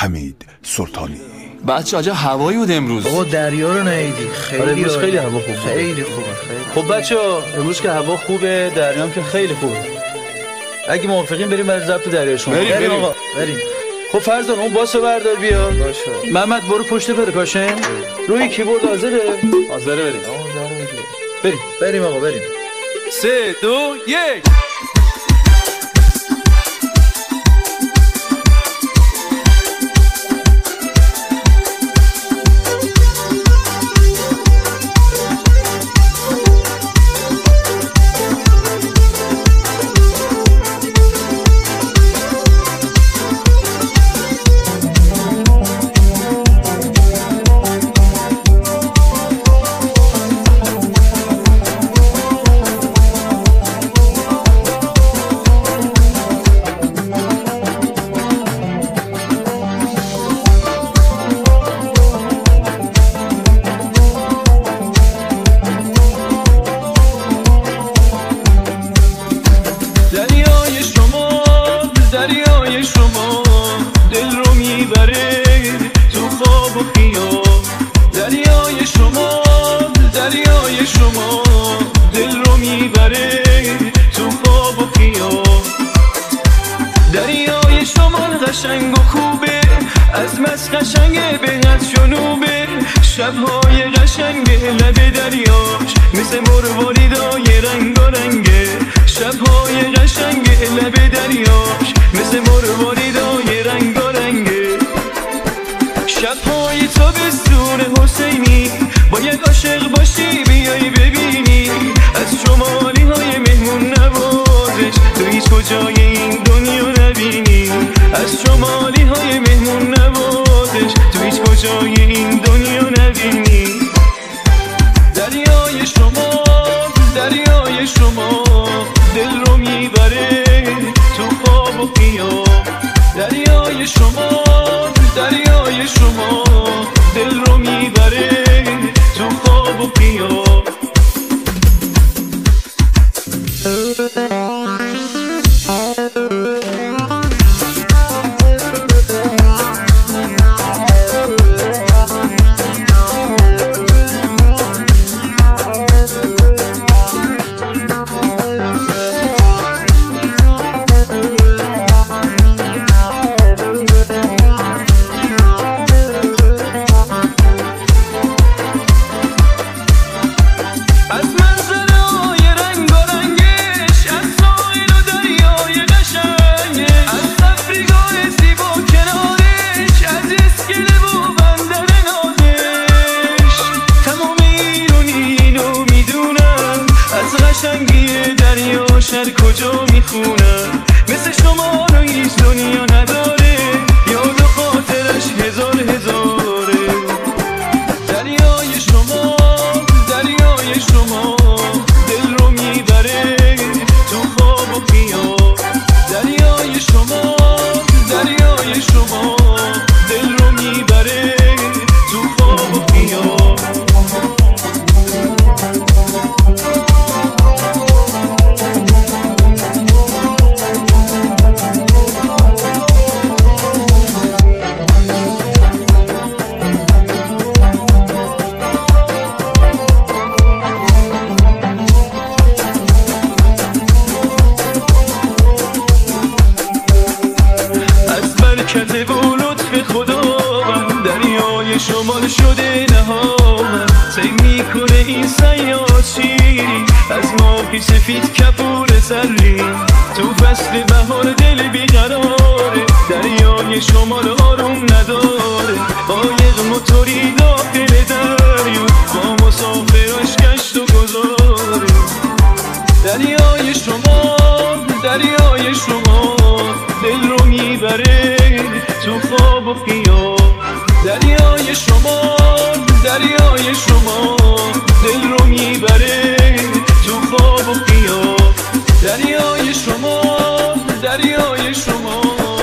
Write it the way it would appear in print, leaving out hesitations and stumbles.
حمید سلطانی. بچه عجب هوایی بود امروز. بابا دریا رو ندیدی؟ خیلی امروز خیلی هوا خوبه. خیلی خوبه. خب بچه‌ها امروز که هوا خوبه، دریام که خیلی خوبه. اگه موافقین بریم برای ضبط دریا شما. بریم آقا بریم. خب فرزان اون باسو بردار بیا. باشه. محمد برو پشت پرکاشن. روی کیبورد حاضره؟ حاضره بریم. بریم آقا بریم. 3 2 1. دریای شما دل رو میبره تو خواب و خیال. دریای شما دل رو میبره تو خواب و خیال. دریای شمال قشنگ و خوبه، از مس قشنگه به از جنوبه. شبهای قشنگه لب دریاش مثل مرواریدای رنگارنگه. شبهای قشنگه لب دریاش مثل مرواریدای رنگارنگه. شبهای تابستون حسینی باید عاشق باشی بیای ببینی از شمالی های مهمون نوازش تو هیچ کجای این دنیا نبینی. از شمالی های مهمون نوازش تو هیچ کجای این دنیا نبینی. دریای شما دل رو میبره تو خواب و خیال. دریای شما دل رو میبره تو خواب و خیال. شهر کجا میخونم مثل شما رو هیچ دنیا نداره. یاد و خاطرش هزاره. دریای شما دل رو میبره تو خواب و خیال. دریای شما دل رو میبره تو خواب و خیال. برکت و لطف خدا دریای شمال شده نهام. سیر میکنه این سیاد شیری از ماهی سفید کپور سری. تو فصل بهار دل بیقراره. دریای شمال آروم نداره. قایق موتوری داخل دریا با مسافراش گشت و گذاره. دریای شما دل رو میبره تو خواب و خیال. دریای شما دل رو میبره تو خواب و خیال. دریای شما